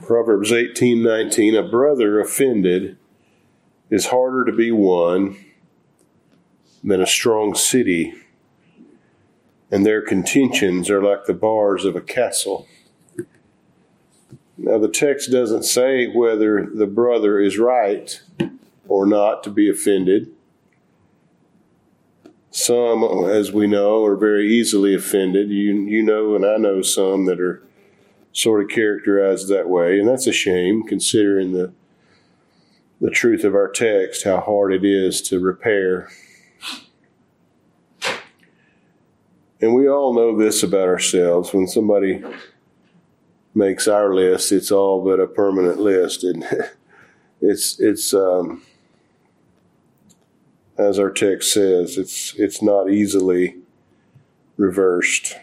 Proverbs 18:19, a brother offended is harder to be won than a strong city, and their contentions are like the bars of a castle. Now, the text doesn't say whether the brother is right or not to be offended. Some, as we know, are very easily offended. You know, and I know some that are sort of characterized that way, and that's a shame, considering the truth of our text, how hard it is to repair. And we all know this about ourselves. When somebody makes our list, it's all but a permanent list. And it's as our text says, it's not easily reversed.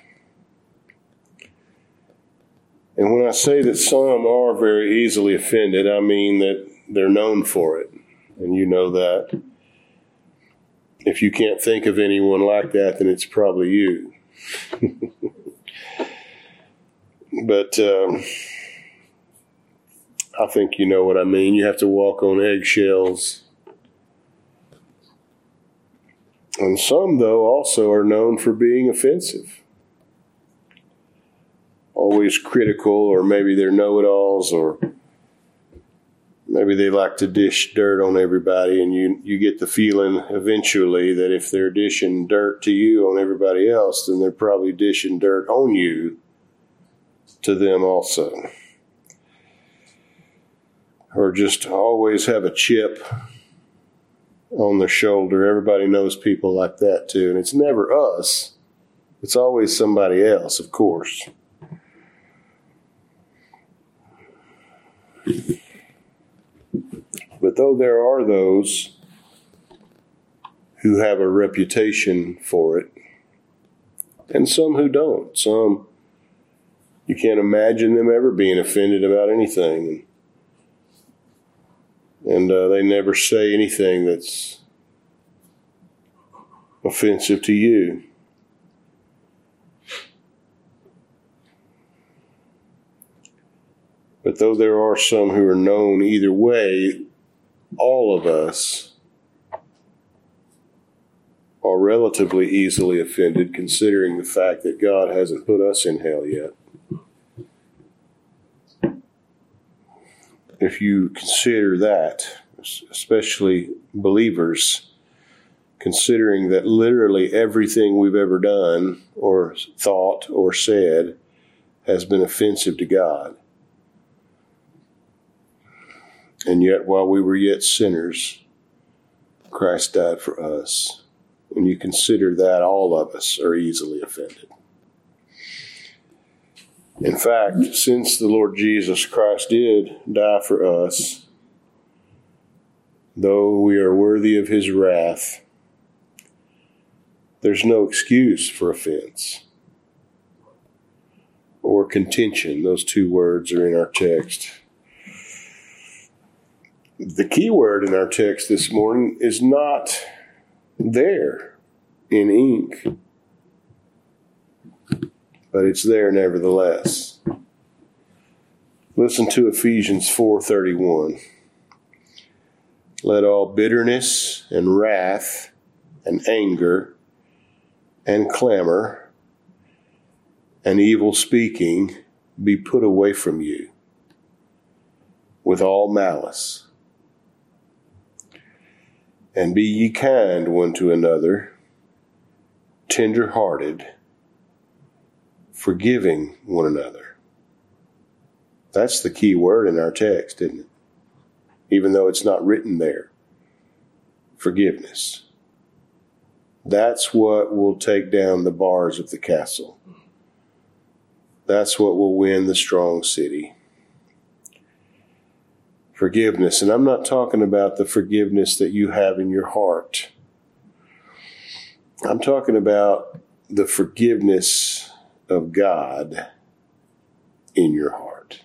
And when I say that some are very easily offended, I mean that they're known for it. And you know that. If you can't think of anyone like that, then it's probably you. But I think you know what I mean. You have to walk on eggshells. And some, though, also are known for being offensive. Always critical, or maybe they're know-it-alls, or maybe they like to dish dirt on everybody, and you get the feeling eventually that if they're dishing dirt to you on everybody else, then they're probably dishing dirt on you to them also. Or just always have a chip on their shoulder. Everybody knows people like that too, and it's never us. It's always somebody else, of course. But though there are those who have a reputation for it, and some who don't, some you can't imagine them ever being offended about anything, and they never say anything that's offensive to you. But though there are some who are known either way, all of us are relatively easily offended, considering the fact that God hasn't put us in hell yet. If you consider that, especially believers, considering that literally everything we've ever done or thought or said has been offensive to God. And yet, while we were yet sinners, Christ died for us. When you consider that, all of us are easily offended. In fact, since the Lord Jesus Christ did die for us, though we are worthy of his wrath, there's no excuse for offense or contention. Those two words are in our text. The key word in our text this morning is not there in ink, but it's there nevertheless. Listen to Ephesians 4:31. Let all bitterness and wrath and anger and clamor and evil speaking be put away from you with all malice. And be ye kind one to another, tender-hearted, forgiving one another. That's the key word in our text, isn't it? Even though it's not written there. Forgiveness. That's what will take down the bars of the castle. That's what will win the strong city. Forgiveness. And I'm not talking about the forgiveness that you have in your heart. I'm talking about the forgiveness of God in your heart.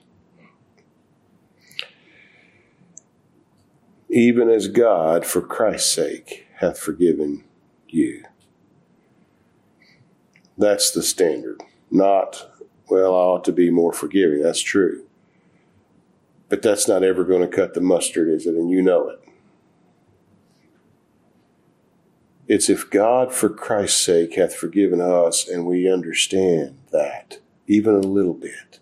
Even as God, for Christ's sake, hath forgiven you. That's the standard. Not, well, I ought to be more forgiving. That's true. But that's not ever going to cut the mustard, is it? And you know it. It's if God, for Christ's sake, hath forgiven us, and we understand that, even a little bit.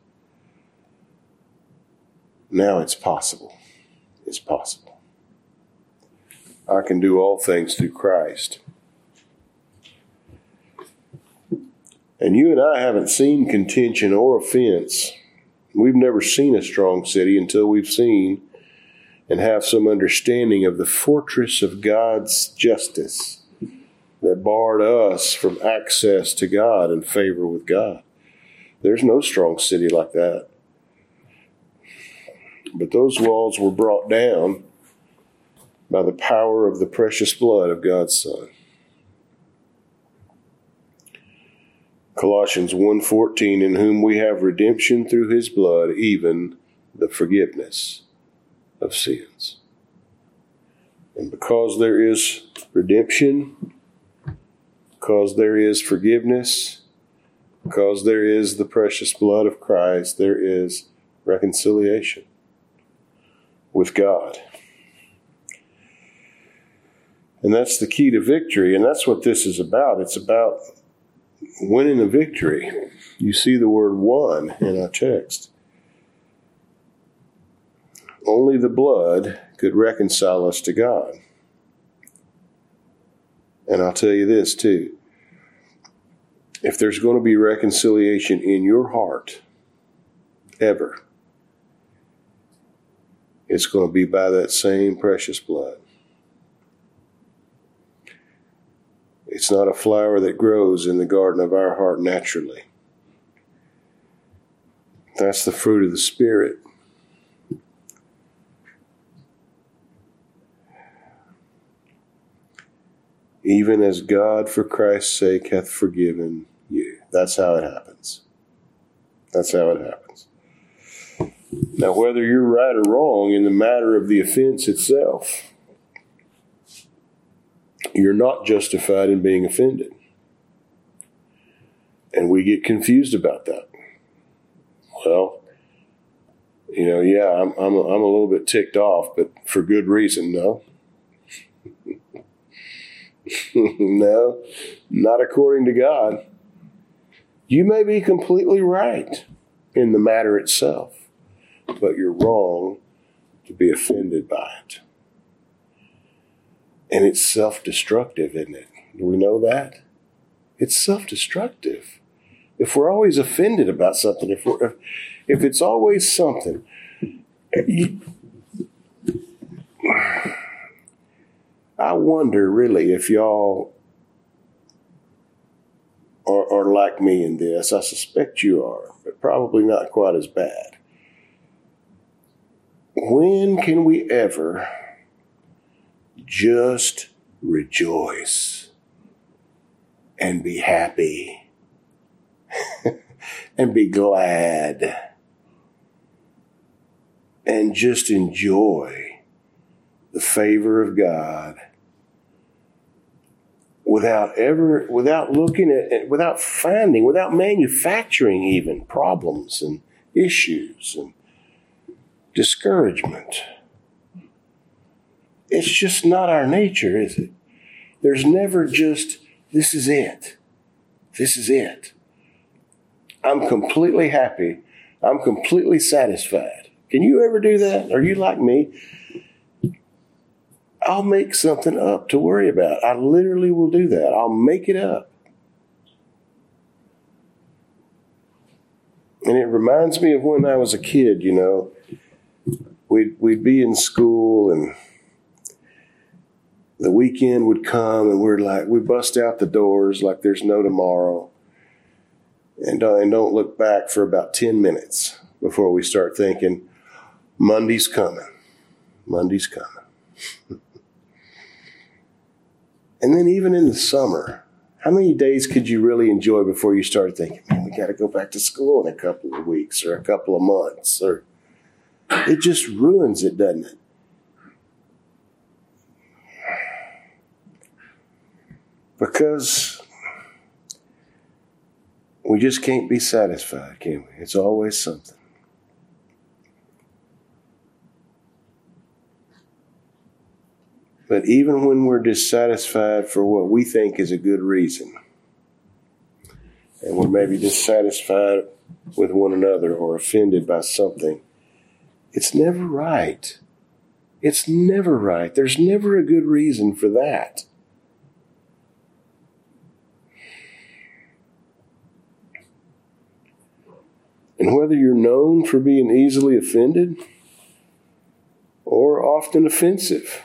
Now it's possible. It's possible. I can do all things through Christ. And you and I haven't seen contention or offense. We've never seen a strong city until we've seen and have some understanding of the fortress of God's justice that barred us from access to God and favor with God. There's no strong city like that. But those walls were brought down by the power of the precious blood of God's Son. Colossians 1:14, in whom we have redemption through his blood, even the forgiveness of sins. And because there is redemption, because there is forgiveness, because there is the precious blood of Christ, there is reconciliation with God. And that's the key to victory, and that's what this is about. It's about winning a victory. You see the word won in our text. Only the blood could reconcile us to God. And I'll tell you this too. If there's going to be reconciliation in your heart, ever, it's going to be by that same precious blood. It's not a flower that grows in the garden of our heart naturally. That's the fruit of the Spirit. Even as God, for Christ's sake, hath forgiven you. That's how it happens. That's how it happens. Now, whether you're right or wrong in the matter of the offense itself, you're not justified in being offended. And we get confused about that. Well, yeah, I'm a little bit ticked off, but for good reason. No. No, not according to God. You may be completely right in the matter itself, but you're wrong to be offended by it. And it's self-destructive, isn't it? Do we know that? It's self-destructive. If we're always offended about something, if it's always something, I wonder really if y'all are like me in this. I suspect you are, but probably not quite as bad. When can we ever just rejoice and be happy and be glad and just enjoy the favor of God without manufacturing even problems and issues and discouragement? It's just not our nature, is it? There's never just, this is it. This is it. I'm completely happy. I'm completely satisfied. Can you ever do that? Are you like me? I'll make something up to worry about. I literally will do that. I'll make it up. And it reminds me of when I was a kid, We'd be in school and the weekend would come and we bust out the doors like there's no tomorrow and don't look back for about 10 minutes before we start thinking, Monday's coming. Monday's coming. And then even in the summer, how many days could you really enjoy before you started thinking, man, we got to go back to school in a couple of weeks or a couple of months? Or it just ruins it, doesn't it? Because we just can't be satisfied, can we? It's always something. But even when we're dissatisfied for what we think is a good reason, and we're maybe dissatisfied with one another or offended by something, it's never right. It's never right. There's never a good reason for that. And whether you're known for being easily offended or often offensive,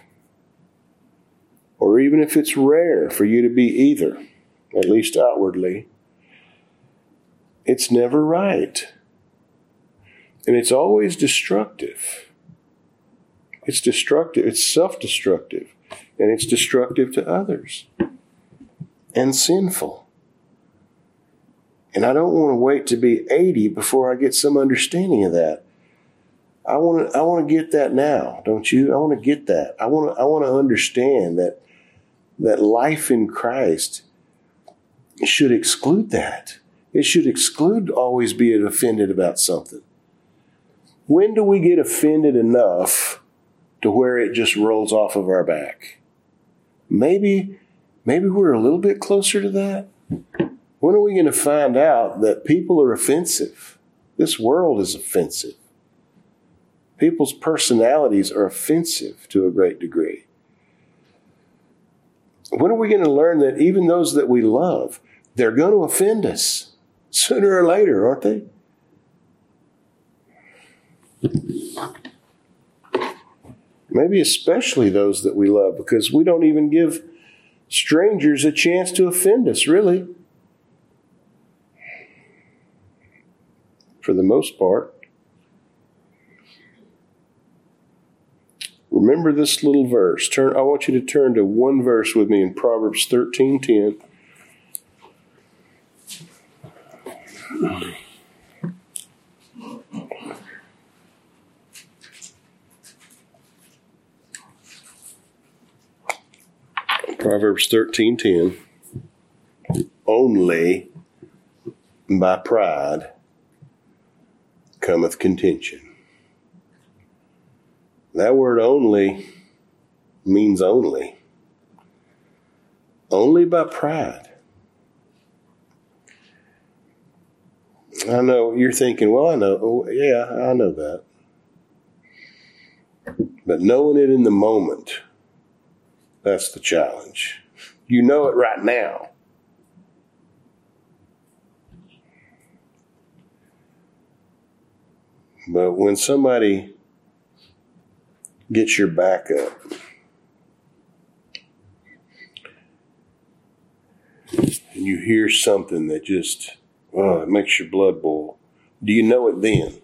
or even if it's rare for you to be either, at least outwardly, it's never right. And it's always destructive. It's destructive. It's self-destructive. And it's destructive to others. And sinful. And I don't want to wait to be 80 before I get some understanding of that. I want to get that now, don't you? I want to get that. I want to understand that life in Christ should exclude that. It should exclude always being offended about something. When do we get offended enough to where it just rolls off of our back? Maybe we're a little bit closer to that. When are we going to find out that people are offensive? This world is offensive. People's personalities are offensive to a great degree. When are we going to learn that even those that we love, they're going to offend us sooner or later, aren't they? Maybe especially those that we love, because we don't even give strangers a chance to offend us, really. For the most part. Remember this little verse. I want you to turn to one verse with me in Proverbs 13:10. Proverbs 13:10. Only by pride cometh contention. That word only means only. Only by pride. I know you're thinking, well, I know. Oh, yeah, I know that. But knowing it in the moment, that's the challenge. You know it right now. But when somebody gets your back up, and you hear something that just, it makes your blood boil, do you know it then?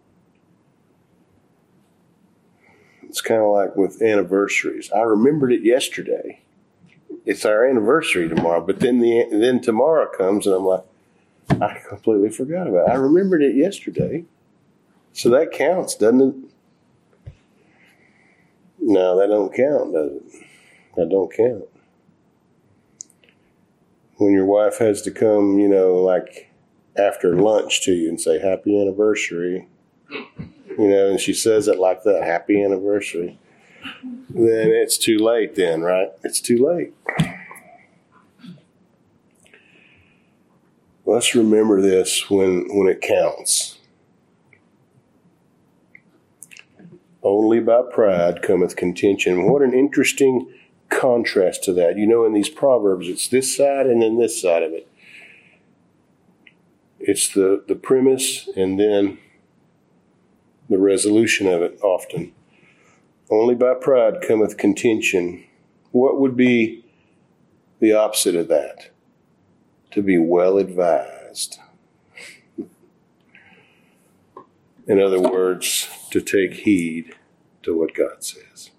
It's kind of like with anniversaries. I remembered it yesterday. It's our anniversary tomorrow, but then tomorrow comes and I'm like, I completely forgot about it. I remembered it yesterday. So that counts, doesn't it? No, that don't count, does it? That don't count. When your wife has to come, like after lunch to you and say, happy anniversary, and she says it like that, happy anniversary, then it's too late then, right? It's too late. Let's remember this when it counts. Only by pride cometh contention. What an interesting contrast to that. In these Proverbs, it's this side and then this side of it. It's the premise and then the resolution of it often. Only by pride cometh contention. What would be the opposite of that? To be well advised. In other words, to take heed to what God says.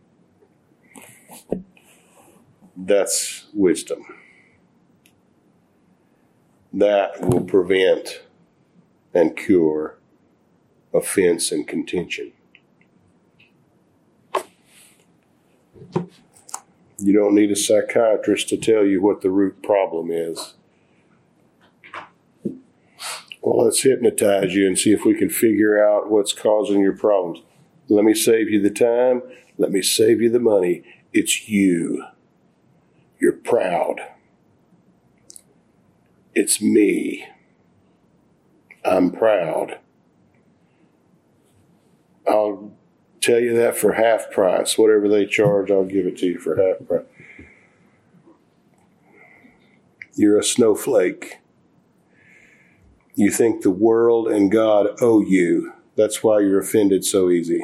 That's wisdom. That will prevent and cure offense and contention. You don't need a psychiatrist to tell you what the root problem is. Well, let's hypnotize you and see if we can figure out what's causing your problems. Let me save you the time. Let me save you the money. It's you. You're proud. It's me. I'm proud. I'll tell you that for half price. Whatever they charge, I'll give it to you for half price. You're a snowflake. You think the world and God owe you. That's why you're offended so easy.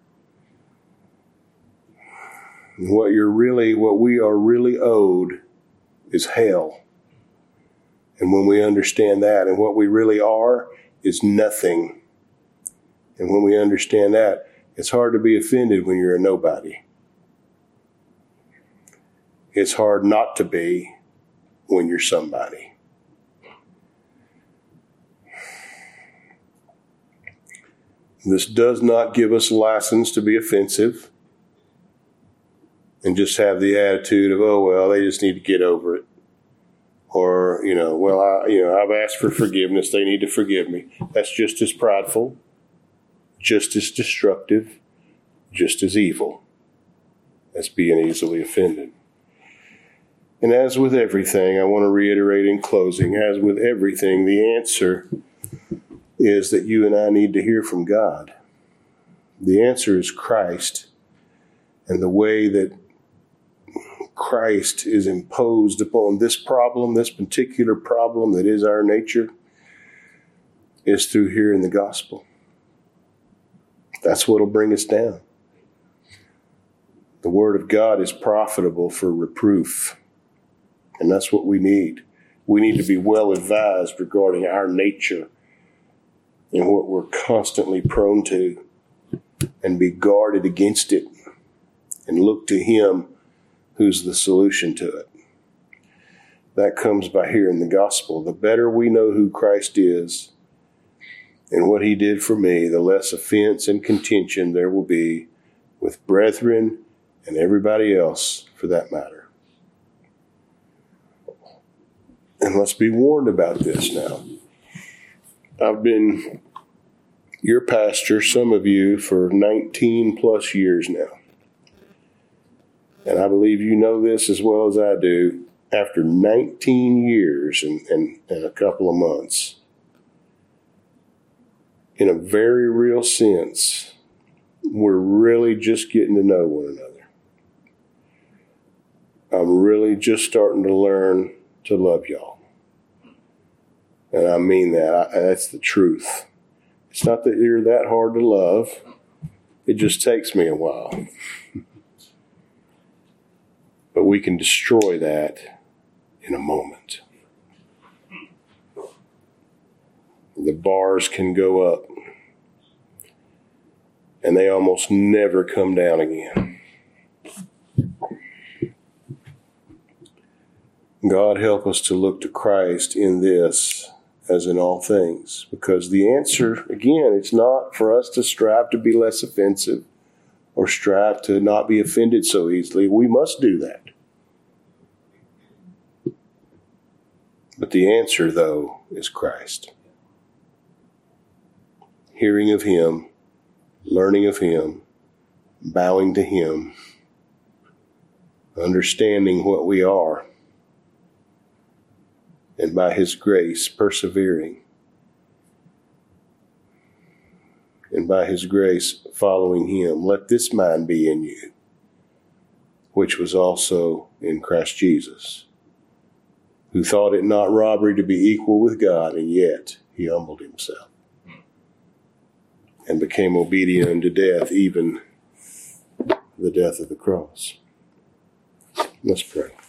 What we are really owed is hell. And when we understand that, and what we really are is nothing. And when we understand that, it's hard to be offended when you're a nobody. It's hard not to be when you're somebody. This does not give us license to be offensive and just have the attitude of, oh, well, they just need to get over it. Or, I've asked for forgiveness. They need to forgive me. That's just as prideful, just as destructive, just as evil as being easily offended. And as with everything, I want to reiterate in closing, as with everything, the answer is that you and I need to hear from God. The answer is Christ, and the way that Christ is imposed upon this problem, this particular problem that is our nature, is through hearing the gospel. That's what will bring us down. The word of God is profitable for reproof, and that's what we need. We need to be well advised regarding our nature and what we're constantly prone to, and be guarded against it, and look to Him who's the solution to it. That comes by hearing the gospel. The better we know who Christ is and what He did for me, the less offense and contention there will be with brethren and everybody else for that matter. And let's be warned about this now. I've been your pastor, some of you, for 19 plus years now. And I believe you know this as well as I do. After 19 years and a couple of months, in a very real sense, we're really just getting to know one another. I'm really just starting to learn to love y'all. And I mean that. That's the truth. It's not that you're that hard to love. It just takes me a while. But we can destroy that in a moment. The bars can go up, and they almost never come down again. God help us to look to Christ in this as in all things, because the answer, again, it's not for us to strive to be less offensive or strive to not be offended so easily. We must do that. But the answer, though, is Christ. Hearing of Him, learning of Him, bowing to Him, understanding what we are, and by His grace, persevering. And by His grace, following Him. Let this mind be in you, which was also in Christ Jesus, who thought it not robbery to be equal with God, and yet He humbled Himself and became obedient unto death, even the death of the cross. Let's pray.